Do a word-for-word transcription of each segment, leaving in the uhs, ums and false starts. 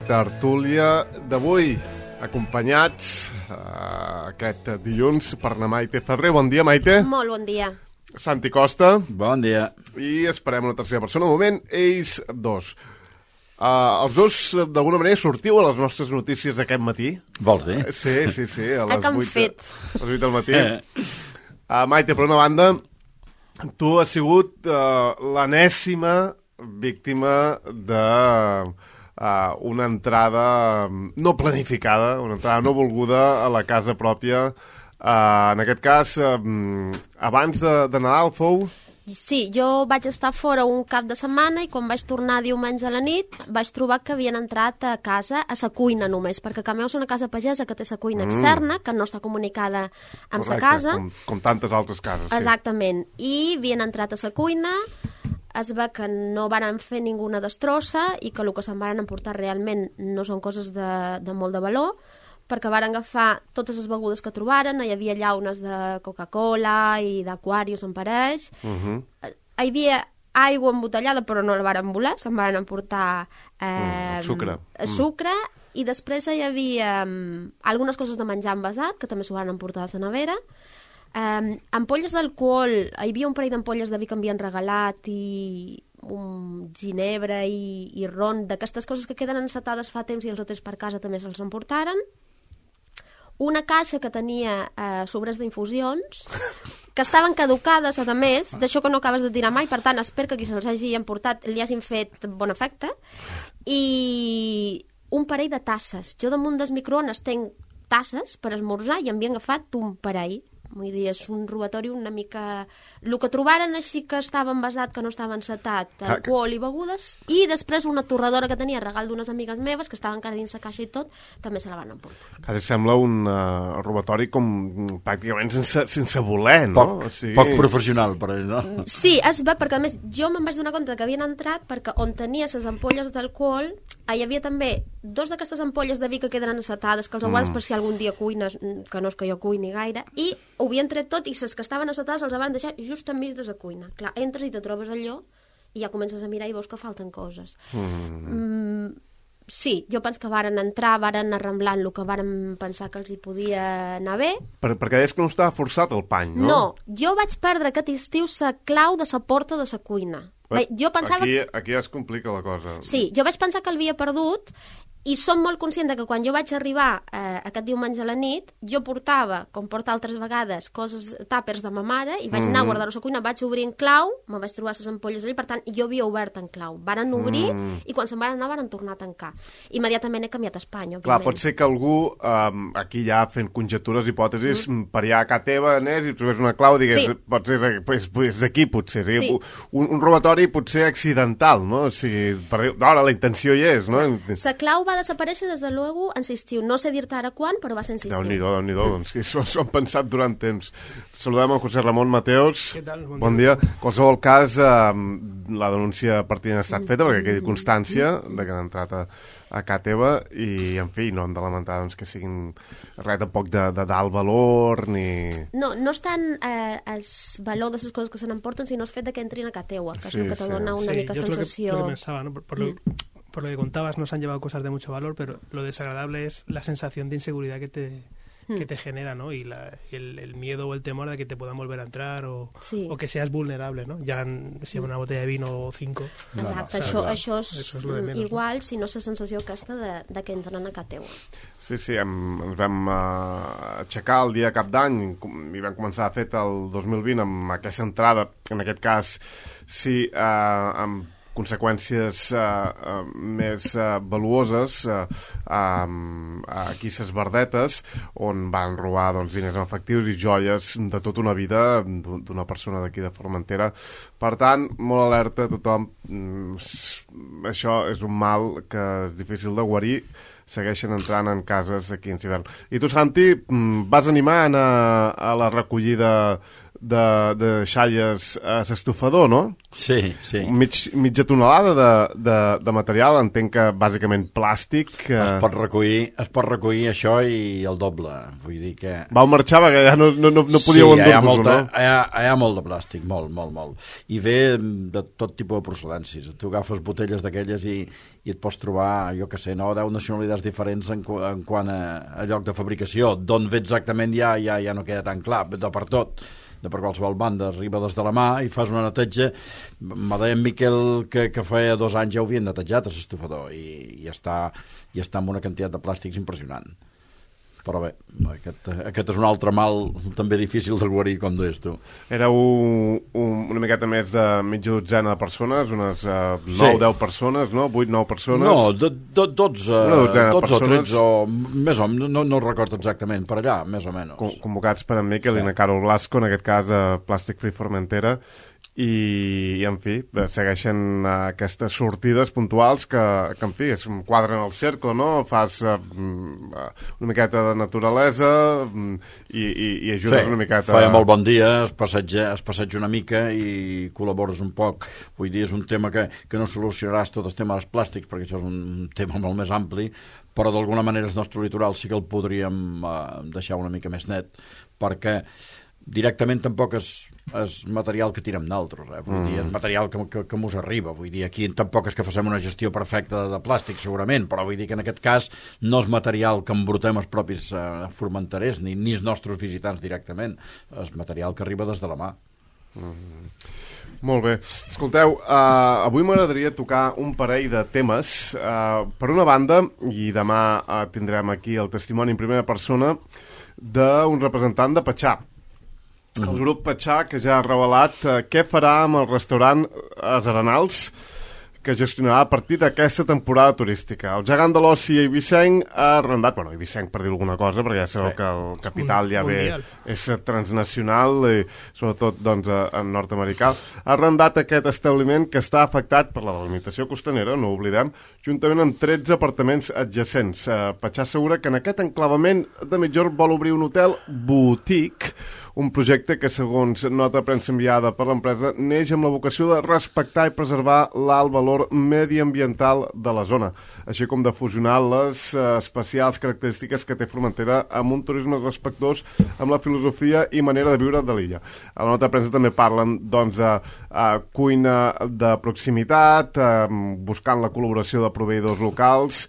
tertúlia d'avui, acompanyats uh, aquest dilluns per la Maite Ferrer. Bon dia, Maite. Molt bon dia. Santi Costa. Bon dia. I esperem una tercera persona. Un moment, ells dos. Uh, els dos, d'alguna manera, sortiu a les nostres notícies d'aquest matí. Vols dir? Sí, sí, sí. A les que han vuit, fet? A les vuit del matí. Uh, Maite, per una banda, tu has sigut uh, l'enèsima víctima de uh, una entrada no planificada, una entrada no volguda a la casa pròpia. Uh, en aquest cas, uh, abans de, de Nadal fou... Sí, jo vaig estar fora un cap de setmana i quan vaig tornar diumenge a la nit vaig trobar que havien entrat a casa, a sa cuina només, perquè Cameu és una casa pagesa que té sa cuina mm. externa, que no està comunicada amb sa casa. Com, com tantes altres cases, sí. Exactament. I havien entrat a sa cuina, es va que no varen fer ninguna destrossa i que el que se'n varen emportar realment no són coses de, de molt de valor, perquè varen agafar totes les begudes que trobaren, hi havia llaunes de Coca-Cola i d'Aquarius en pareix, uh -huh. hi havia aigua embotellada però no la varen volar, se'n varen emportar eh, mm, sucre, sucre mm. i després hi havia um, algunes coses de menjar envasat, que també s'ho varen emportar a la nevera, um, ampolles d'alcohol, hi havia un parell d'ampolles de vi que havien regalat i un ginebra i, i ron, d'aquestes coses que queden encetades fa temps i els hotels per casa també se'ls emportaren. Una caixa que tenia eh, sobres d'infusions, que estaven caducades, a més, d'això que no acabes de tirar mai, per tant, espero que qui se'ls hagi emportat li hagin fet bon efecte, i un parell de tasses. Jo damunt dels microones tenc tasses per esmorzar i en havien agafat un parell. Vull dir, és un robatori una mica... El que trobaren així que estava envasat, que no estava encetat, alcohol i begudes, i després una torradora que tenia regal d'unes amigues meves, que estava encara dins la caixa i tot, també se la van emportar. Quasi sembla un uh, robatori com pràcticament sense, sense voler, no? Poc, o sigui... poc professional, per ell, no? Sí, es va, perquè a més jo me'n vaig donar compte que havien entrat perquè on tenia les ampolles d'alcohol hi havia també dos d'aquestes ampolles de vi que queden encetades, que els mm. guardes per si algun dia cuines, que no és que jo cuini gaire, i ho havien tret tot i les que estaven encetades els van deixar just enmig de la cuina. Clar, entres i te trobes allò i ja comences a mirar i veus que falten coses. Mm. Mm, sí, jo penso que varen entrar, varen arramblant el que varen pensar que els hi podia anar bé. Per, perquè deies que no estava forçat el pany, no? No, jo vaig perdre aquest estiu la clau de la porta de la cuina. Bé, jo pensava... Aquí, aquí ja es complica la cosa. Sí, jo vaig pensar que l'havia perdut i som molt conscient que quan jo vaig arribar eh, aquest diumenge a la nit, jo portava, com porta altres vegades, coses, tàpers de ma mare, i vaig mm -hmm. anar a guardar-ho a la cuina, vaig obrir en clau, me vaig trobar les ampolles allà, per tant, jo havia obert en clau. Varen obrir mm. i quan se'n van anar van tornar a tancar. Immediatament he canviat a Espanya, òbviament. Clar, pot ser que algú, um, aquí ja fent conjectures, hipòtesis, mm. per allà a casa teva anés i trobés una clau, digués, sí. pot ser pues, pues, d'aquí, potser. Sí. Sí. Un, un robatori potser accidental, no? O sigui, per, no, la intenció hi és, no? La clau va desaparèixer des de luego en l'estiu. No sé dir-te ara quan, però va ser en l'estiu. Déu-n'hi-do, Déu-n'hi-do, doncs que s'ho han pensat durant temps. Saludem a José Ramon Mateos. Què tal? Bon, bon dia. dia. En qualsevol cas, eh, la denúncia pertinent ha estat feta perquè quedi constància de que han entrat a, a casa teva i, en fi, no hem de lamentar doncs, que siguin res tampoc de, de dalt valor ni... No, no és tant eh, el valor de les coses que se n'emporten, sinó el fet de que entrin a casa teua, que sí, és el que te sí. dona una sí, mica yo sensació... Lo que, lo que pensaba, ¿no? Por, por, lo, por lo que contabas, nos han llevado cosas de mucho valor, pero lo desagradable es la sensación de inseguridad que te, que te genera, ¿no? Y, la, y el, el miedo o el temor de que te puedan volver a entrar o, sí. o que seas vulnerable, ¿no? Ya si una botella de vino o cinco... Exacte, no, això, això és, això és menos, igual, no? si no és la sensació aquesta de, de que entren a casa teua. Sí, sí, em, ens vam uh, aixecar el dia de cap d'any i vam començar a fer el dos mil vint amb aquesta entrada, en aquest cas, sí, uh, amb conseqüències uh, uh, més uh, valuoses uh, um, aquí ses Verdetes, on van robar doncs, diners en efectius i joies de tota una vida d'una persona d'aquí de Formentera. Per tant, molt alerta a tothom. Mm, això és un mal que és difícil de guarir. Segueixen entrant en cases aquí en hivern. I tu, Santi, vas animar a anar a la recollida de, de deixalles a l'estufador, no? Sí, sí. Mig, mitja tonelada de, de, de material, entenc que bàsicament plàstic. Que... Es pot recollir, es pot recollir això i el doble. Vull dir que... Vau marxar perquè ja no, no, no podíeu sí, endur-vos-ho, no? Hi ha, hi ha molt de plàstic, molt, molt, molt. I ve de tot tipus de procedències. Tu agafes botelles d'aquelles i, i et pots trobar, jo que sé, no, deu nacionalitats diferents en, en quant a, a lloc de fabricació. D'on ve exactament ja, ja, ja no queda tan clar, de per tot. De per qualsevol banda, arriba des de la mà i fas una neteja. Me deia en Miquel que, que feia dos anys ja ho havien netejat a l'estufador i, i, està, i està amb una quantitat de plàstics impressionant. Però bé, aquest, aquest és un altre mal també difícil de guarir, com deies tu. Éreu un, una miqueta més de mitja dotzena de persones, unes uh, nou o deu persones, no? vuit nou persones? No, do, do, dotze, dotze o tretze, o més o menys, no, no recordo exactament, per allà, més o menys. Con convocats per en Miquel sí. i na Carol Blasco, en aquest cas a Plastic Free Formentera, i, i en fi, segueixen aquestes sortides puntuals que, que en fi, es quadren el cercle, no? Fas uh, una miqueta de naturalesa i, i, i ajudes sí, una miqueta... Feia molt bon dia, es passeja, es passeja una mica i col·labores un poc. Vull dir, és un tema que, que no solucionaràs tot el tema dels plàstics, perquè això és un tema molt més ampli, però d'alguna manera el nostre litoral sí que el podríem uh, deixar una mica més net, perquè directament tampoc és, és material que tirem d'altres, eh? Vull mm. dir, és material que, que, que mos arriba, vull dir, aquí tampoc és que facem una gestió perfecta de, de plàstic segurament, però vull dir que en aquest cas no és material que embrutem els propis eh, formenterers, ni, ni els nostres visitants directament, és material que arriba des de la mà. Mm. Molt bé. Escolteu, uh, avui m'agradaria tocar un parell de temes. Uh, per una banda, i demà uh, tindrem aquí el testimoni en primera persona d'un representant de Petxà. El grup Petxà, que ja ha revelat uh, què farà amb el restaurant Els Arenals, que gestionarà a partir d'aquesta temporada turística. El gegant de l'oci eivissenc ha arrendat, bueno, eivissenc per dir alguna cosa, perquè ja sabeu que el capital ja ve, és transnacional, i sobretot doncs, en nord-americà, ha arrendat aquest establiment que està afectat per la delimitació costanera, no ho oblidem, juntament amb tretze apartaments adjacents. Petxà assegura que en aquest enclavament de Migjorn vol obrir un hotel boutique, un projecte que, segons nota de premsa enviada per l'empresa, neix amb la vocació de respectar i preservar l'alt valor mediambiental de la zona, així com de fusionar les uh, especials característiques que té Formentera amb un turisme respectuós amb la filosofia i manera de viure de l'illa. A la nota de premsa també parlen doncs, de uh, cuina de proximitat, uh, buscant la col·laboració de proveïdors locals,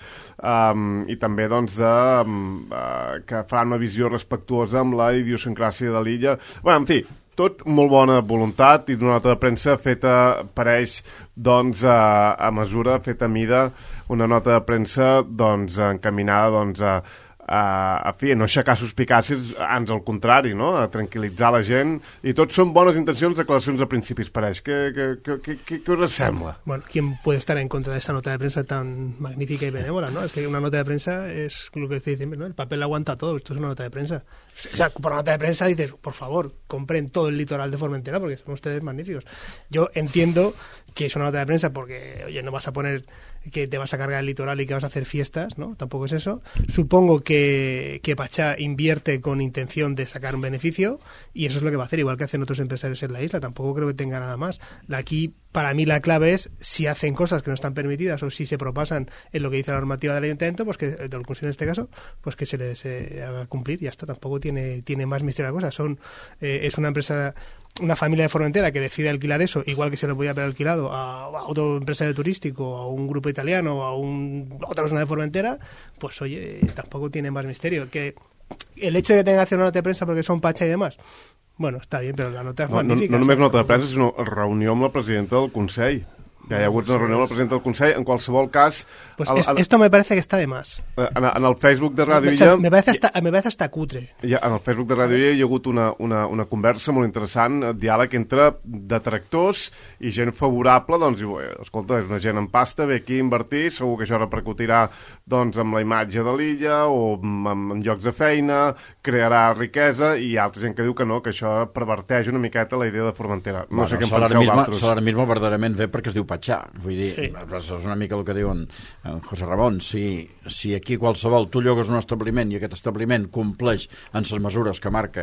Um, i també doncs, de, um, uh, que faran una visió respectuosa amb la idiosincràsia de l'illa. Bueno, en fi, tot molt bona voluntat i d'una nota de premsa feta, pareix, doncs, a, a mesura, feta a mida, una nota de premsa doncs, encaminada doncs, a Uh, a fi, no aixecar suspicàcies, ans al contrari, no? A tranquil·litzar la gent, i tot són bones intencions, declaracions de principis, pareix. Què, què, què, què, què us sembla? Bueno, ¿quién puede estar en contra de esta nota de prensa tan magnífica y benévola, no? Es que una nota de prensa es lo que se dice, ¿no? El papel aguanta todo, esto es una nota de prensa. O sea, por una nota de prensa dices, por favor, compren todo el litoral de Formentera porque son ustedes magníficos. Yo entiendo que es una nota de prensa porque, oye, no vas a poner que te vas a cargar el litoral y que vas a hacer fiestas, ¿no? Tampoco es eso. Supongo que, que Petxà invierte con intención de sacar un beneficio y eso es lo que va a hacer, igual que hacen otros empresarios en la isla. Tampoco creo que tenga nada más. Aquí, para mí, la clave es si hacen cosas que no están permitidas o si se propasan en lo que dice la normativa del ayuntamiento, pues que, del Consell en este caso, pues que se les eh, haga cumplir y ya está. Tampoco tiene, tiene más misterio la cosa. Son, eh, es una empresa... una familia de Formentera que decide alquilar eso, igual que se lo podía haber alquilado a, a otro empresario turístico, a un grupo italiano, a, un, a otra persona de Formentera, pues oye, tampoco tiene más misterio. Que el hecho de que tenga que hacer una nota de prensa porque son Petxà y demás, bueno, està bé, però la nota és no, magnífica. No, no només nota de premsa, sinó reunió amb la presidenta del Consell. Ja hi ha hagut una reunió amb el president del Consell. En qualsevol cas... Pues el, el, esto me parece que está de más. En, en el Facebook de Ràdio o sea, me, parece hasta, me parece hasta cutre. Ja, en el Facebook de Ràdio Illa hi ha hagut una, una, una conversa molt interessant, diàleg entre detractors i gent favorable. Doncs, escolta, és una gent en pasta, ve aquí a invertir, segur que això repercutirà doncs, amb la imatge de l'illa o amb, amb llocs de feina, crearà riquesa, i hi ha altra gent que diu que no, que això perverteix una miqueta la idea de Formentera. No bueno, sé què en penseu d'altres. L'alarmisme verdaderament ve perquè es diu Petxà, vull dir, sí. És una mica el que diuen en José Ramon, si, si aquí qualsevol tu llogues un establiment i aquest establiment compleix en les mesures que marca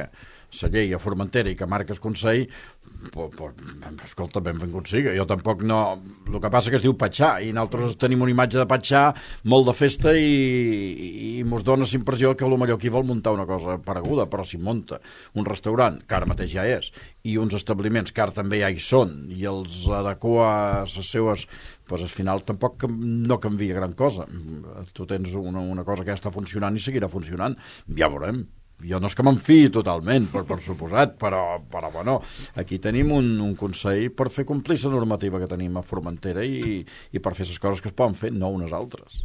la llei a Formentera i que marca el Consell, pues, pues, escolta, benvingut siga. Jo tampoc no... El que passa que es diu Patxà, i nosaltres tenim una imatge de Patxà molt de festa i, i mos dona la impressió que potser aquí vol muntar una cosa pareguda, però si munta un restaurant, que ara mateix ja és, i uns establiments que ara també ja hi són, i els adequa a les seues... Pues al final tampoc no canvia gran cosa. Tu tens una, una cosa que ja està funcionant i seguirà funcionant. Ja veurem. Jo no és que m'enfiï totalment, per, per suposat, però, però bueno, aquí tenim un, un consell per fer complir la normativa que tenim a Formentera i, i per fer les coses que es poden fer, no unes altres.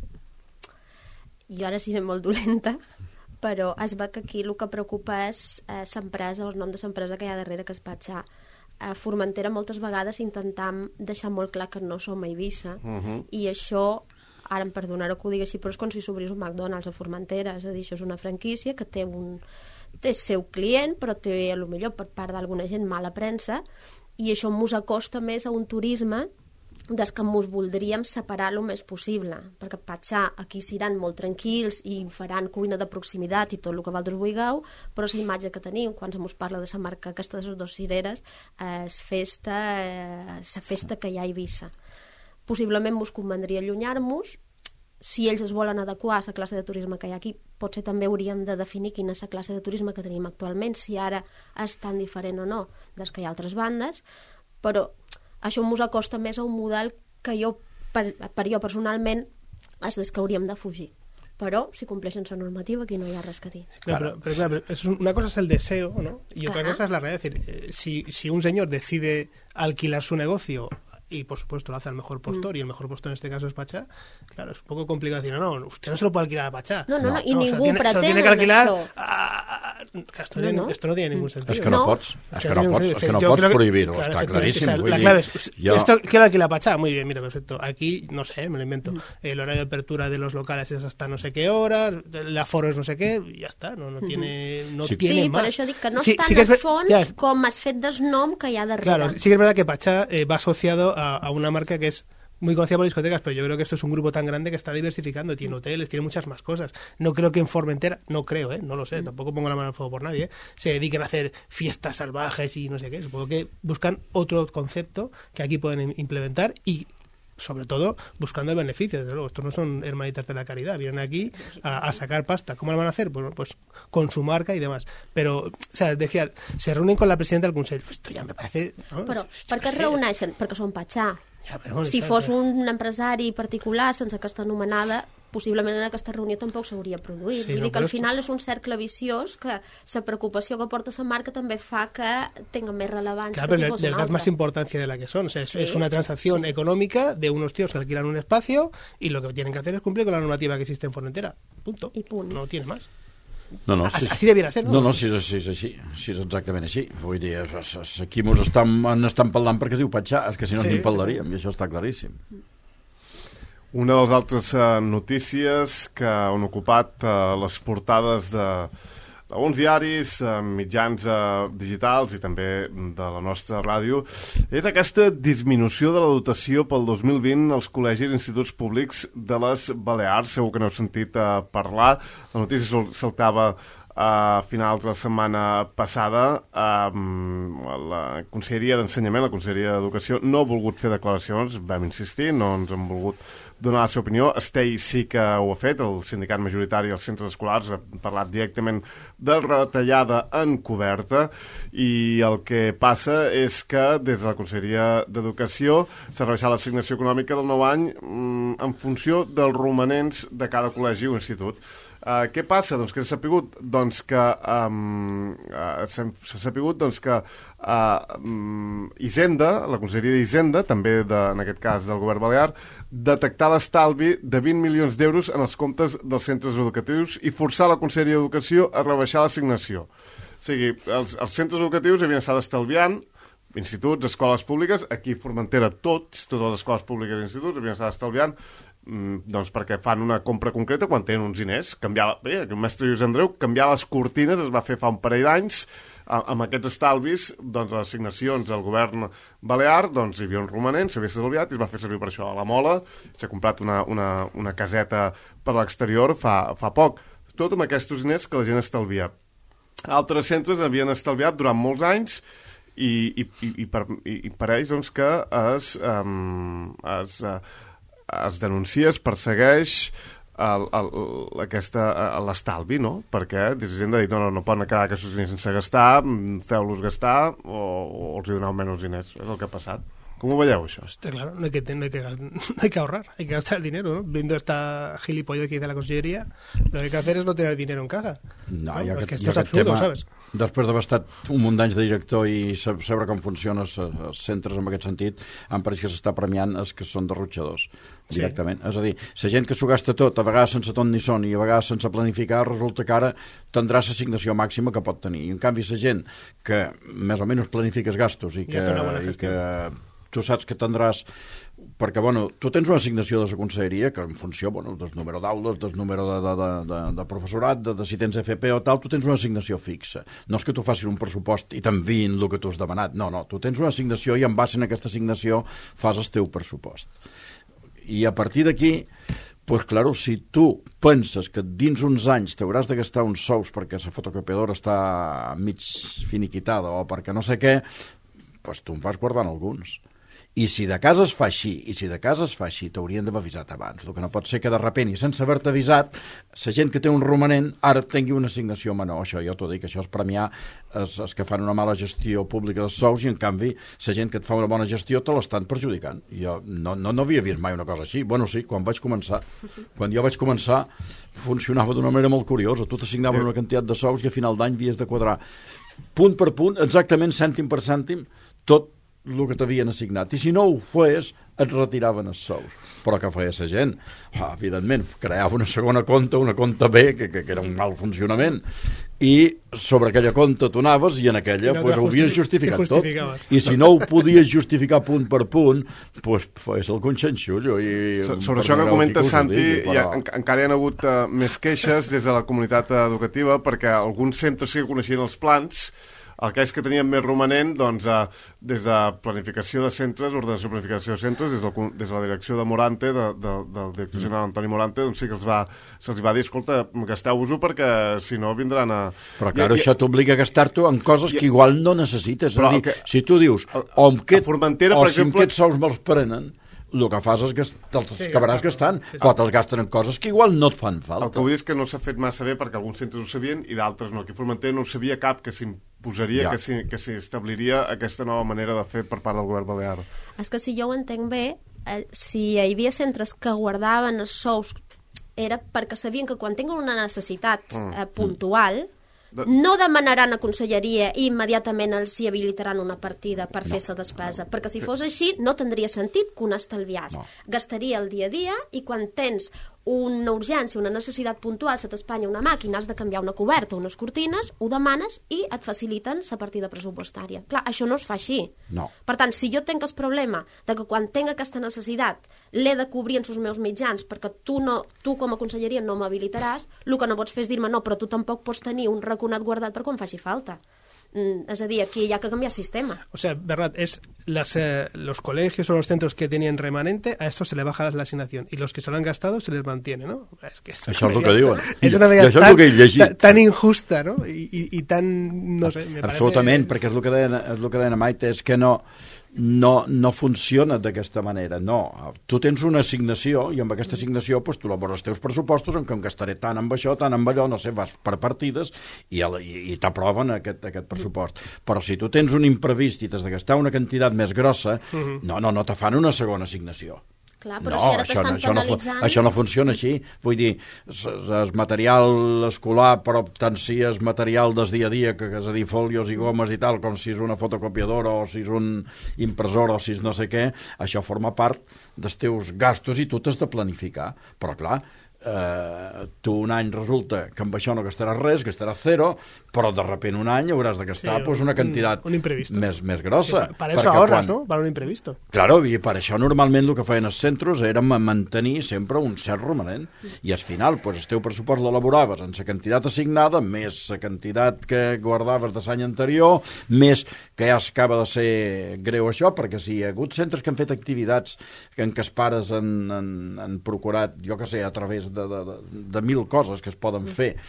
Jo ara seré molt dolenta, però es veu que aquí el que preocupa és eh, l'empresa, el nom de l'empresa que hi ha darrere, que és Patxà. A Formentera moltes vegades intentam deixar molt clar que no som a Eivissa, uh-huh. i això, ara em perdonareu que ho digui així, però és com si s'obrís un McDonald's a Formentera, és a dir, això és una franquícia que té un té el seu client, però té, a lo millor, per part d'alguna gent, mala premsa, i això mos acosta més a un turisme des que mos voldríem separar el més possible, perquè Patxà aquí seran molt tranquils i faran cuina de proximitat i tot el que vosaltres vulgueu, però la imatge que tenim quan se mos parla de la marca aquesta de les dues cireres és festa, la festa que hi ha a Eivissa. Possiblement mos convendria allunyar-nos. Si ells es volen adequar a la classe de turisme que hi ha aquí, potser també hauríem de definir quina és la classe de turisme que tenim actualment, si ara és tan diferent o no des que hi ha altres bandes, però això mos acosta més a un model que jo, per, per jo personalment, és des que hauríem de fugir. Però, si compleixen la normativa, aquí no hi ha res que dir. Claro, pero, pero, claro, es una cosa es el deseo, ¿no? Y otra Claro. cosa es la realidad. Es decir, eh, si, si un señor decide alquilar su negocio y, por supuesto, lo hace al mejor postor, mm. y el mejor postor en este caso es Patxà, claro, es un poco complicado decir, no, no, usted no se lo puede alquilar a Patxà. No, no, no, y no, ningú se lo tiene, se lo tiene pretén que alquilar esto. a, a, a, que esto, No, no, no. esto no tiene ningún sentido. És que no, No. pots, és que no no tiene pots, ningún és que no sentido. Yo pots creo que- prohibir-ho, claro, està efectivamente. claríssim. O sea, Vull la dir, clave es, jo- esto, ¿qué lo alquila Patxà? Muy bien, mira, perfecto. Aquí, no sé, me lo invento. El horario de apertura de los locales es hasta no sé qué hora, el aforo es no sé qué, y ya está, no, no tiene, no Sí. tiene Sí, más. per això dic que no Sí, és tant sí que es a ver- fons ya, com has fet del nom que hi ha darrere. Claro, sí que es verdad que Patxà eh, va asociado a, a una marca que es muy conocida por discotecas, pero yo creo que esto es un grupo tan grande que está diversificando, tiene hoteles, tiene muchas más cosas. No creo que en Formentera, no creo, ¿eh? No lo sé, tampoco pongo la mano al fuego por nadie, ¿eh? Se dediquen a hacer fiestas salvajes y no sé qué. Supongo que buscan otro concepto que aquí pueden implementar y, sobre todo, buscando el beneficio. Desde luego, estos no son hermanitas de la caridad, vienen aquí a, a sacar pasta. ¿Cómo lo van a hacer? Pues, pues con su marca y demás. Pero, o sea, decía, se reúnen con la presidenta del Consell. Esto ya me parece... ¿no? Però Jo per què què es sé. reuneixen? Perquè són Patxà. Ja, però, bueno, Si clar, fos clar. un empresari particular sense aquesta anomenada, possiblement en aquesta reunió tampoc s'hauria produït. Sí, Vull no, dir que però al és que- final és un cercle viciós que la preocupació que porta la marca també fa que tenga més rellevància Claro, que pero si le- fos les una das altra. más importancia de la que son. O sea, es, Sí, es una transacción sí. económica de unos tíos que alquilan un espacio y lo que tienen que hacer es cumplir con la normativa que existe en Formentera. Punto. I punt. No tiene más. No, no, Así- así debiera ser, no? No, no, si és, si és així, si és exactament així. Vull dir, es, es, aquí mos estan, en estan parlant perquè es diu Patxà, és que si no Sí, sí, sí, ni parlaríem, i això està claríssim. Una de les altres uh, notícies que han ocupat uh, les portades de d'alguns diaris, uh, mitjans uh, digitals i també de la nostra ràdio, és aquesta disminució de la dotació pel dos mil vint als col·legis i instituts públics de les Balears. Segur que n'heu sentit uh, parlar. La notícia sol- saltava a finals de la setmana passada. Um, la Conselleria d'Ensenyament, la Conselleria d'Educació, no ha volgut fer declaracions, vam insistir, no ens han volgut donar la seva opinió. Estei sí que ho ha fet, el sindicat majoritari dels centres escolars ha parlat directament de retallada encoberta, i el que passa és que des de la Conselleria d'Educació s'ha rebaixat l'assignació econòmica del nou any mm, en funció dels romanents de cada col·legi o institut. Uh, què passa? Doncs que s'ha sapigut doncs que um, uh, s'ha s'ha sapigut doncs que uh, um, Hisenda, la Conselleria d'Hisenda, també de, en aquest cas del govern balear, detectar l'estalvi de vint milions d'euros en els comptes dels centres educatius i forçar la Conselleria d'Educació a rebaixar l'assignació. O sigui, els, els centres educatius havien estat estalviant, instituts, escoles públiques, aquí a Formentera tots, totes les escoles públiques i instituts havien estat estalviant, mm, doncs perquè fan una compra concreta quan tenen uns diners. Canviar, bé, el mestre Lluís Andreu, canviar les cortines es va fer fa un parell d'anys, a- amb aquests estalvis, doncs les assignacions del govern balear, doncs hi havia un romanent, s'havia estalviat i es va fer servir per això. A la Mola s'ha comprat una, una, una caseta per l'exterior fa, fa poc. Tot amb aquests diners que la gent estalvia. altres centres havien estalviat durant molts anys i, i, i, i, per, i, i per ells doncs, que es, um, es, uh, es denuncia, es persegueix el, el, aquesta, l'estalvi, no? Perquè des de gent de dir, no, no, no poden quedar aquests diners sense gastar, feu-los gastar o, o els hi doneu menys diners. És el que ha passat. ¿Cómo vayamos eso? Está claro, no hay, que, no, hay que, no hay que ahorrar, hay que gastar el dinero, ¿no? Viendo esta gilipollez que dice la consellería, lo que hay que hacer es no tener dinero en caja. No, no ja es que, que esto es absurdo, tema, ¿sabes? Després d'haver estat un munt d'anys de director i saber com funcionen els, els centres en aquest sentit, em pareix que s'està premiant els que són derrotxadors, directament. Sí. És a dir, la gent que s'ho gasta tot, a vegades sense ton ni son i a vegades sense planificar, resulta que ara tindrà l'assignació màxima que pot tenir. I en canvi, la gent que més o menys planifica els gastos i que, i que tu saps que tindràs, perquè bueno, tu tens una assignació de la conselleria que en funció bueno, del número d'aules, del número de, de, de, de professorat, de, de si tens F P o tal, tu tens una assignació fixa. No és que tu facis un pressupost i t'enviïn el que tu has demanat, no, no, tu tens una assignació i en base en aquesta assignació fas el teu pressupost. I a partir d'aquí, pues claro, si tu penses que dins uns anys t'hauràs de gastar uns sous perquè la fotocopiadora està mig finiquitada o perquè no sé què, pues tu en vas guardant alguns. I si de casa es fa així, i si de casa es fa així, t'haurien d'haver avisat abans. El que no pot ser que de repent i sense haver-te avisat, la gent que té un romanent ara tingui una assignació menor. Això jo t'ho dic, això és premiar els, els que fan una mala gestió pública dels sous i en canvi la gent que et fa una bona gestió te l'estan perjudicant. Jo no, no, no havia vist mai una cosa així. Bueno, sí, quan vaig començar. Quan jo vaig començar funcionava d'una manera molt curiosa. Tu t'assignaven una quantitat de sous i a final d'any havies de quadrar punt per punt, exactament cèntim per cèntim, tot el que t'havien assignat, i si no ho fes et retiraven els sous. Però què feia la gent? Ah, evidentment, creava una segona compte, una compte B, que, que, que era un mal funcionament, i sobre aquella compte tu anaves i en aquella no, pues, ho havies justificat tot. I si no ho podies justificar punt per punt, pues, feies el conxenxullo. I, so, sobre això que comenta Santi, digui, però... ja, en, encara hi ha hagut uh, més queixes des de la comunitat educativa perquè alguns centres sí que coneixien els plans. Aquells que tenien més romanent, doncs, eh, des de planificació de centres, ordenació de planificació de centres, des de, des de la direcció de Morante, de, de, del director general Antoni Morante, doncs sí que els va, se'ls va dir, escolta, gasteu-vos-ho perquè si no vindran a... Però clar, I, això t'obliga a gastar-t'ho en coses i, que igual no necessites. És a dir, que, si tu dius, o amb què, o si amb aquests sous me'ls prenen, el que fas és que te'ls sí, acabaràs gastant, sí, sí. Però te'ls gasten en coses que igual no et fan falta. El que vull dir és que no s'ha fet massa bé perquè alguns centres ho sabien i d'altres no. Aquí a Formentera no ho sabia cap que s'imposaria, ja. que s'establiria aquesta nova manera de fer per part del govern balear. És que si jo ho entenc bé, eh, si hi havia centres que guardaven els sous era perquè sabien que quan tinguin una necessitat mm. eh, puntual... De... no demanaran a conselleria i immediatament els hi habilitaran una partida per no. fer la despesa, perquè si fos així no tindria sentit que un estalviàs. No. Gastaria el dia a dia i quan tens una urgència, una necessitat puntual, se t'espanya una màquina, has de canviar una coberta o unes cortines, ho demanes i et faciliten la partida pressupostària. Clar, això no es fa així. No. Per tant, si jo tenc el problema de que quan tinc aquesta necessitat l'he de cobrir en els meus mitjans perquè tu, no, tu com a conselleria no m'habilitaràs, el que no pots fer és dir-me no, però tu tampoc pots tenir un raconat guardat per quan faci falta. Mm, es a dir, aquí hi ha que canviar el sistema. O sea, Bernat, es las, eh, los colegios o los centros que tenían remanente, a estos se le baja la asignación y los que se lo han gastado se les mantiene, ¿no? Es que es això és el que diuen. És una medida tan, tan, tan injusta, ¿no? I, i, i tan, no sé, me parece... Absolutament, perquè és el que deia, és el que deia Maite, és que no... No, no funciona d'aquesta manera, no. Tu tens una assignació i amb aquesta assignació pues, tu elabores els teus pressupostos en què em gastaré tant amb això, tant amb allò, no sé, vas per partides i, i, i t'aproven aquest, aquest pressupost. Però si tu tens un imprevist i t'has de gastar una quantitat més grossa, uh-huh. no, no, no te fan una segona assignació. Clar, però no, si ara això, t'estan això, penalitzant... no, això no funciona així. Vull dir, el material escolar, però tant si és material del dia a dia, que és a dir, fòlios i gomes i tal, com si és una fotocopiadora o si és un impressor o si és no sé què, això forma part dels teus gastos i tu t'has de planificar. Però clar, eh, tu un any resulta que amb això no gastaràs res, gastaràs zero, però de repent un any hauràs de gastar sí, pues, una quantitat un, un més, més grossa. Sí, per això ahorras, quan... no? Per un imprevisto. Claro, i per això normalment el que feien els centres era mantenir sempre un cert romanent i al final pues, el teu pressupost l'elaboraves en la quantitat assignada, més la quantitat que guardaves de l'any anterior, més que ja acaba de ser greu això, perquè si hi ha hagut centres que han fet activitats en què els pares han, han, han procurat, jo que sé, a través de, de, de, de mil coses que es poden fer,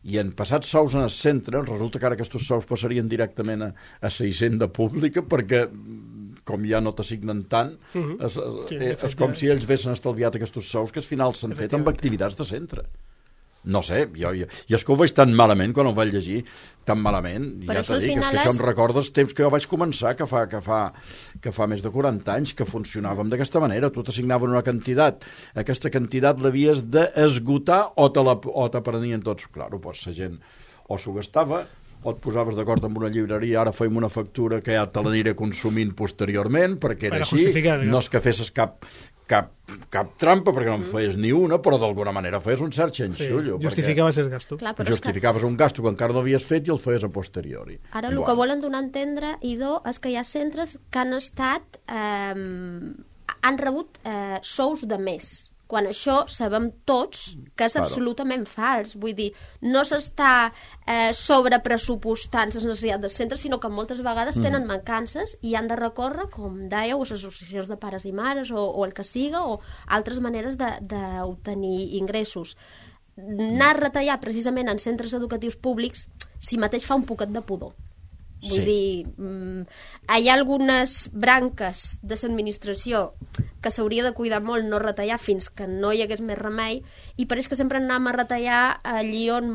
i en passats sous en el centre, resulta que ara aquests sous passarien directament a, a la hisenda pública perquè com ja no t'assignen tant, uh-huh. és, sí, és, és com si ells haguessin estalviat aquests sous que al final s'han fet amb activitats de centre. No sé, jo, jo, jo és que ho veig tan malament quan ho vaig llegir, tan malament, però ja t'he dit, és que això em recorda els temps que jo vaig començar, que fa, que fa, que fa més de quaranta anys, que funcionàvem d'aquesta manera, tu t'assignaven una quantitat, aquesta quantitat l'havies d'esgotar o te la o te prenien tots. Claro, doncs la gent o s'ho gastava, o et posaves d'acord amb una llibreria, ara feim una factura que ja te l'aniré consumint posteriorment, perquè era així, no és que fessis cap, cap, cap trampa, perquè no en feies ni una, però d'alguna manera feies un cert xenxullo. Sí, justificaves el gasto. Clar, justificaves que... un gasto que encara no havies fet i el feies a posteriori. Ara el que volen donar a entendre, Idó, és que hi ha centres que han estat... Eh, han rebut eh, sous de més, quan això sabem tots que és claro. absolutament fals. Vull dir, no s'està eh, sobrepressupostant les necessitats del centre, sinó que moltes vegades mm. tenen mancances i han de recórrer, com dèieu, a les associacions de pares i mares o, o el que siga, o altres maneres d'obtenir ingressos. Anar a retallar precisament en centres educatius públics si mateix fa un poquet de pudor. Vull sí. dir, mm, hi ha algunes branques de l'administració que s'hauria de cuidar molt, no retallar fins que no hi hagués més remei, i pareix que sempre anem a retallar allí on,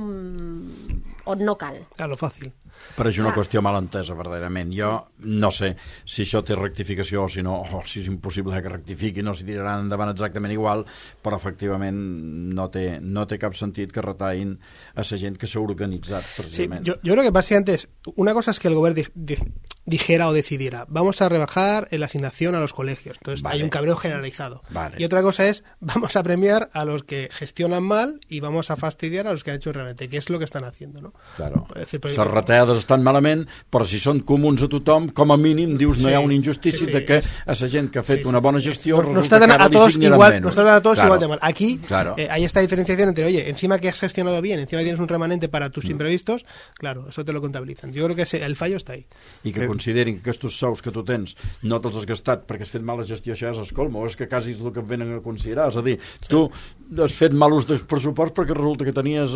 on no cal. A lo fàcil. Però és una ah. qüestió mal entesa, verdaderament. Jo no sé si això té rectificació o si no, o si és impossible que rectifiqui, no s'hi tiraran endavant exactament igual, però efectivament no té, no té cap sentit que retallin a la gent que s'ha organitzat, precisament. Sí, yo, yo creo que básicamente es, una cosa es que el gobierno di, di, dijera o decidiera, vamos a rebajar la asignación a los colegios, entonces vale. hay un cabreo generalizado. Vale. Y otra cosa es, vamos a premiar a los que gestionan mal y vamos a fastidiar a los que han hecho realmente, que es lo que están haciendo, ¿no? Claro. Decir, però... les retallades estan malament, però si són comuns a tothom, com a mínim dius no sí, hi ha una injustícia sí, sí, de que es... a la gent que ha fet sí, sí. una bona gestió no, resulta no que ara li signen menos. No están a todos claro. igual de mal. Aquí claro. eh, hay esta diferenciación entre, oye, encima que has gestionado bien, encima tienes un remanente para tus mm. imprevistos, claro, eso te lo contabilizan. Yo creo que ese, el fallo está ahí. I que eh... considerin que aquests sous que tu tens no te'ls has gastat perquè has fet mala gestió, això és escolmo, és que quasi és el que venen a considerar, és a dir, sí. tu has fet mal ús del pressupost perquè resulta que tenies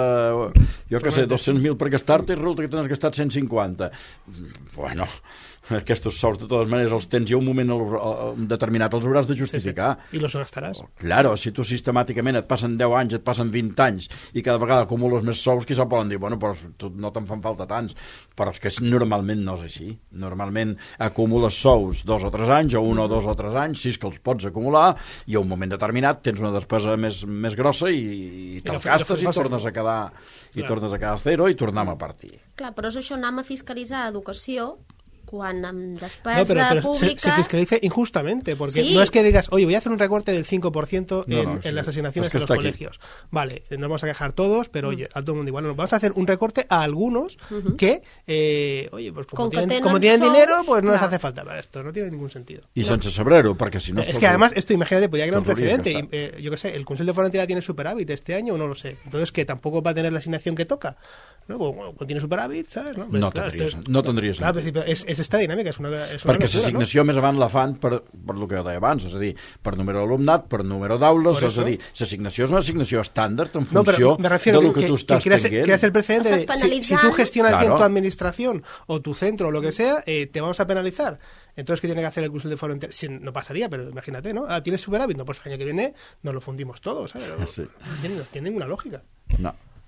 eh, jo què sé, dos-cents mil per gastar-te i resulta que t'has gastat cent cinquanta. Bueno, aquests sous de totes maneres els tens i a un moment determinat els hauràs de justificar. Sí, sí. I los gastaràs. Claro, si tu sistemàticament et passen deu anys, et passen vint anys i cada vegada acumules més sous, quizà poden dir, bueno, però tu, no te'n fan falta tants, però és que normalment no és així. Normalment acumules sous dos o tres anys, o un o dos o tres anys, si és que els pots acumular, i a un moment determinat tens una despesa més, més grossa i, i te'l gastes i tornes a quedar i Clar. tornes a quedar a zero i tornem a partir. Clar, però és això, anem a fiscalitzar educació quan amb despesa no, pero, pero pública... Se, se fiscalice injustamente, porque sí. no es que digas, oye, voy a hacer un recorte del cinco por ciento en, no, no, sí. en las asignaciones es que de los colegios. Aquí. Vale, nos vamos a quejar todos, pero mm. oye, a todo el mundo igual. No, vamos a hacer un recorte a algunos uh-huh. que, eh, oye, pues como tienen, como tienen dinero, pues no claro. les hace falta para esto. No tiene ningún sentido. Y no. sense saber-ho, porque si no... Es que además, esto, imagínate, podría crear un precedente. Y, eh, yo qué sé, el Consell de Frontera tiene superávit este año o no lo sé. Entonces, que tampoco va a tener la asignación que toca. No, bueno, cuando tiene superávit, ¿sabes? No, no, claro, tendria, esto, no tendria claro, sentit. És, és esta dinàmica, és una, és una perquè locura, l'assignació no? més avant la fan per, per el que deia abans, és a dir, per número d'alumnat, per número d'aules, és a dir, l'assignació és una assignació estàndard en funció no, de lo que, que tú estás que creas, tenint. Creas el precedente de, si, si tú gestionas claro. bien tu administración o tu centro o lo que sea, eh, te vamos a penalizar. Entonces, ¿qué tiene que hacer el Consell de Frontera? Si, no pasaría, pero imagínate, ¿no? Ah, ¿tienes superávit? No, pues el año que viene nos lo fundimos todos, ¿sabes? No, sí. no, tiene, no tiene ninguna lògica. No.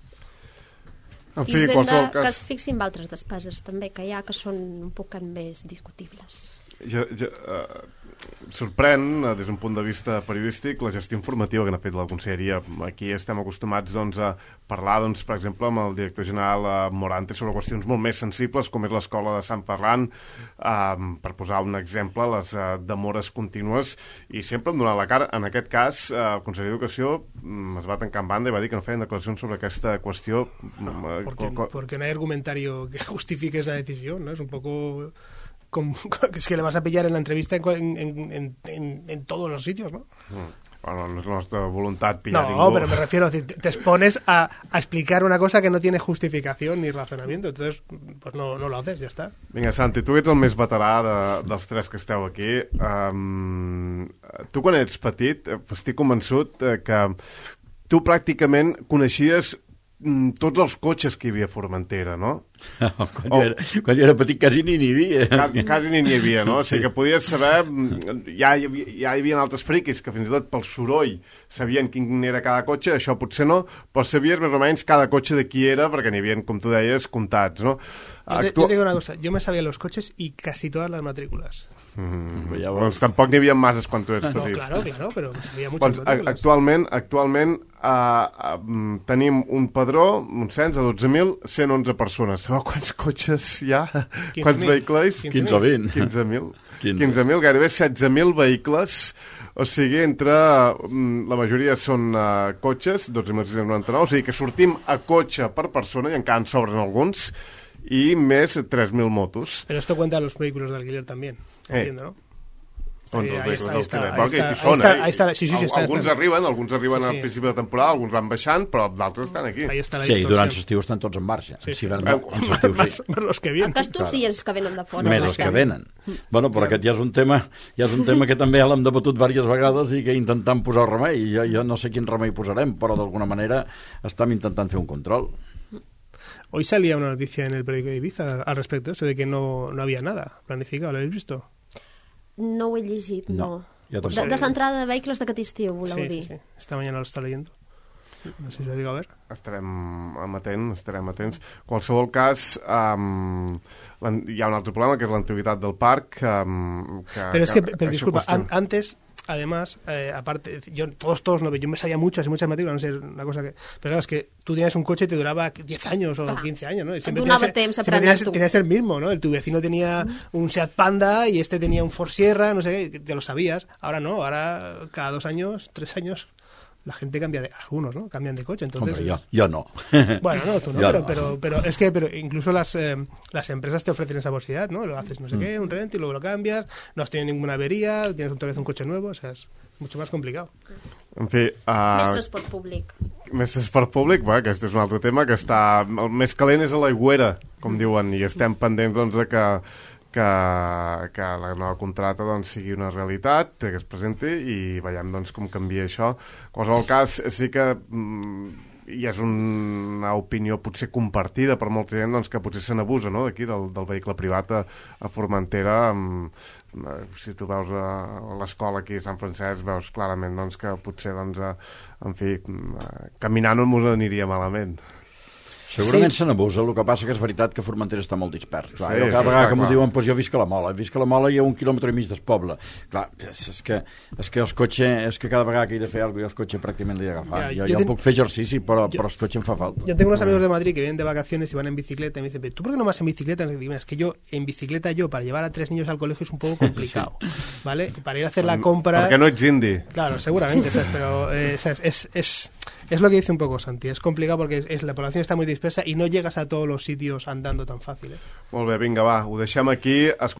En fi, I sembla cas... que es fixin en altres despeses també que hi ha que són un poc més discutibles. Ja, ja, uh, sorprèn, uh, des d'un punt de vista periodístic, la gestió informativa que n'ha fet la Conselleria. Aquí estem acostumats doncs, a parlar, doncs, per exemple, amb el director general uh, Morante sobre qüestions molt més sensibles, com és l'escola de Sant Ferran, uh, per posar un exemple, les uh, demores contínues, i sempre hem donat la cara. En aquest cas, uh, el conseller d'Educació um, es va tancar en banda i va dir que no feien declaracions sobre aquesta qüestió. No, porque, porque no hay argumentario que justifique esa decisión, ¿no? Es un poco... Como, es que le vas a pillar en la entrevista en, en, en, en, en todos los sitios, ¿no? Mm. Bueno, no es nuestra voluntad pillar no, ningú. No, pero me refiero a decir, te expones a, a explicar una cosa que no tiene justificación ni razonamiento, entonces pues no, no lo haces, ya está. Vinga, Santi, tu ets el més veterà de, dels tres que esteu aquí. Um, tu quan ets petit, estic convençut que tu pràcticament coneixies mm, tots els cotxes que hi havia a Formentera, no? quan, oh. jo era, quan jo era petit quasi ni n'hi havia. Quasi, quasi ni n'hi havia, no? O sigui que podies saber... Ja hi, havia, ja hi havia altres friquis que fins i tot pel soroll sabien quin era cada cotxe, això potser no, però sabies més o menys cada cotxe de qui era, perquè n'hi havia, com tu deies, comptats, no? Yo te, Actu... yo te digo una cosa, yo me sabía los coches y casi todas las matrículas. Mm, ja doncs tampoc n'hi havia masses quan tu eres no, petit. claro, claro, però sabia muchas doncs, matrícules. Actualment, actualment uh, uh, tenim un padró, un cens, a dotze mil cent onze persones. Sabeu quants cotxes hi ha? Quants vehicles? quinze o vint. quinze mil. quinze mil, gairebé setze mil vehicles. O sigui, entre uh, la majoria són uh, cotxes, dotze mil sis-cents noranta-nou, o sigui que sortim a cotxe per persona i encara en sobren alguns, i més tres mil motos. Pero esto cuenta los vehículos de alquiler también, eh. entiendo, ¿no? Doncs els vehicles d'alquiler. Bueno, que hi són, eh? Sí, sí, sí, està, alguns està. arriben, alguns arriben sí, sí. al principi de temporada, alguns van baixant, però d'altres estan aquí. Ahí està la sí, i durant l'estiu estan tots en marxa. Sí, sí. Si ven, no, en l'estiu sí. Per los que vienen. Aquests claro. Sí, els que venen de fora. Més els que venen. Bueno, però aquest ja és un tema, ja és un tema que també l'hem debatut diverses vegades i que intentant posar remei. Jo, jo no sé quin remei posarem, però d'alguna manera estem intentant fer un control. Hoy salía una noticia en el periódico de Ibiza al respecto, eso de que no, no había nada planificado. ¿Lo habéis visto? No ho he llegit, no. no. De, descentrada de vehicles d'aquest estiu, voleu sí, dir? Sí, sí. Esta mañana lo está leyendo. No sé si lo digo a ver. Estarem amatents, estarem atents. En qualsevol cas, um, hi ha un altre problema, que és l'antiguitat del parc. Um, que, pero es que, que, pero disculpa, an, antes... Además, eh, aparte, yo todos, todos, no, yo me sabía muchas y muchas matrículas, no sé, una cosa que... Pero claro, es que tú tenías un coche y te duraba diez años o quince años, ¿no? Y siempre tenías, siempre tenías, tenías el mismo, ¿no? El, tu vecino tenía un Seat Panda y este tenía un Ford Sierra, no sé qué, te lo sabías. Ahora no, ahora cada dos años, tres años... La gente cambia de... Algunos, ¿no? Cambian de coche, entonces... Hombre, yo, yo no. Bueno, no, tú no, pero, no. Pero, pero es que pero incluso las, eh, las empresas te ofrecen esa posibilidad, ¿no? Lo haces no sé mm. qué, un rent y luego lo cambias, no has tenido ninguna avería, tienes otra vez un coche nuevo, o sea, es mucho más complicado. En fi... Uh, més transport públic. Més transport públic, bueno, aquest és un altre tema que està... El més calent és a l'aigüera, com diuen, i estem pendents, doncs, de que que, que la nova contrata doncs, sigui una realitat, que es presenti i veiem doncs, com canvia això. En qualsevol cas, sí que mm, i és una opinió potser compartida per molta gent doncs, que potser se n'abusa, no?, d'aquí, del, del vehicle privat a, a Formentera. Amb, si tu veus a l'escola aquí a Sant Francesc, veus clarament doncs, que potser, doncs, en fi, caminant no m'ho aniria malament. Segurament sí. Se n'abusa, el que passa que és veritat que Formentera està molt dispers. Clar, sí, cada vegada que m'ho clar. diuen, doncs jo visc a la Mola, visc a la Mola i a un quilòmetre i mig del poble. Clar, és que, és que els cotxes, és que cada vegada que he de fer alguna cosa, jo el cotxe pràcticament l'he d'agafar. Ja, jo jo, jo ten... puc fer exercici, però, yo, però el cotxe em fa falta. Yo tengo unos amigos de Madrid que vienen de vacaciones y van en bicicleta y me dicen, ¿tú por qué no vas en bicicleta? Y digo, es que yo, en bicicleta, yo, para llevar a tres niños al colegio es un poco complicado, sí. ¿Vale? Para ir a hacer la compra... Porque no ets indi. Claro, seguramente, ¿sabes? Pero eh, ¿sabes? Es, es, es lo que dice un poco Santi, es complicado porque es, es, la población está muy dispersa y no llegas a todos los sitios andando tan fácil. Eh? Molt bé, vinga, va, ho deixem aquí.